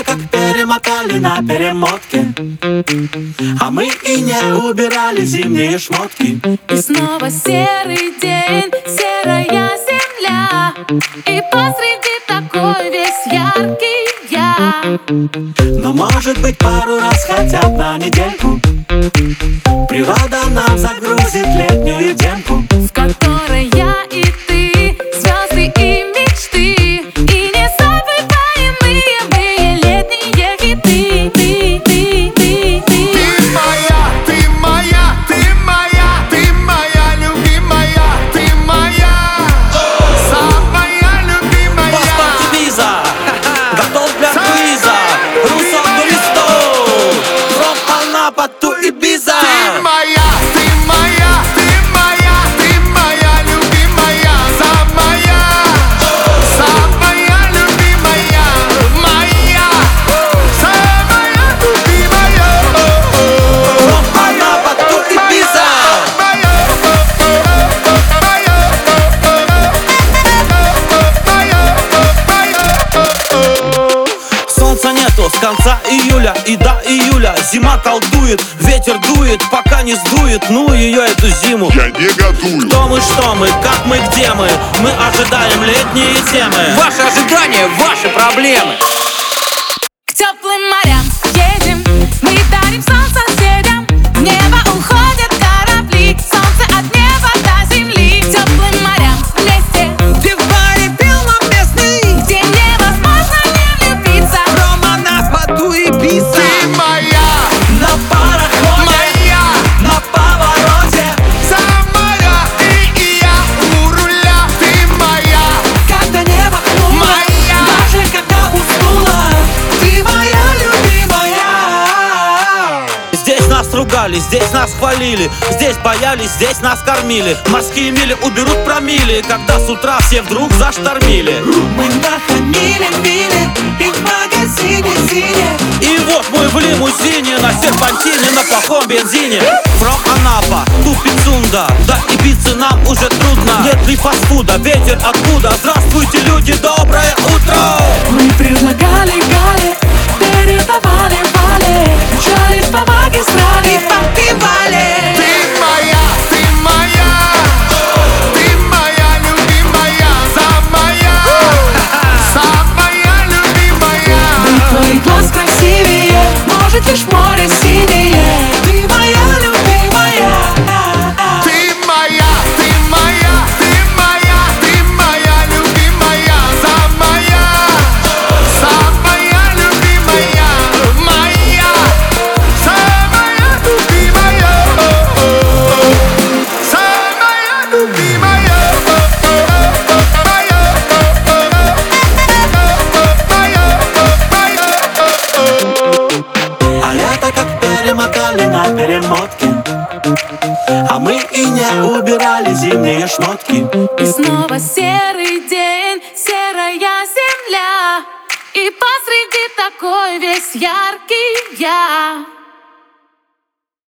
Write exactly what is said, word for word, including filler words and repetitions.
лето как перемотали на перемотке, а мы и не убирали зимние шмотки. И снова серый день, серая земля, и посреди такой весь яркий я. Но может быть пару раз хотя бы на недельку природа нам загрузит летнюю демку, в которой я и ты, звезды и мечты, и незабываемые мы летние хиты. Ты, ты, ты, ты, Ты моя, ты моя, ты моя, ты моя любимая, ты моя, самая любимая. Паспорт виза, готов для квиза, Русо туристо, from Анапа to Ibiza. Ты моя, ты моя, ты моя, ты моя любимая, самая, самая любимая, моя, самая любимая. From Анапа to Ibiza. Солнца нету с конца июля и до июля. Зима колдует, ветер дует, пока не сдует, ну ее эту зиму. Я не готую. Кто мы, что мы, как мы, где мы? Мы ожидаем летние темы. Ваши ожидания, ваши проблемы. к теплым морям едем, мы дарим солнце соседям. В небо уходят корабли, солнце от неба до земли. К теплым морям вместе, Ты в баре пил нам местный, где невозможно не влюбиться. Рома нас поту и писа. Ты моя, На пароходе, моя, на повороте, самая, и я у руля. Ты моя, когда небо хмуро, моя, даже когда уснула, ты моя любимая. Здесь нас ругали, здесь нас хвалили, здесь боялись, здесь нас кормили. Морские мили уберут промили, когда с утра все вдруг заштормили. Мы нахамили мили и в магазине сине. И вот мы в лимузине, на серпантине, на плохом бензине. From Анапа, ту Пицунда, до Ибицы нам уже трудно. Нет ли фастфуда, ветер откуда? Здравствуйте, люди, доброе утро. мы предлагали Гале, передавали Вале, мчались по магистрали и попивали. ты моя, ты моя, ты моя любимая, самая, самая любимая. Твой глаз красивее, может лишь море синее. Ты моя любимая. Ты моя, ты моя, ты моя, ты моя любимая, самая, самая любимая, моя, самая любимая, самая любимая, А лето как перемотали на перемотке, а мы и не убирали зимние шмотки. И снова серый день, серая земля, и посреди такой весь яркий я.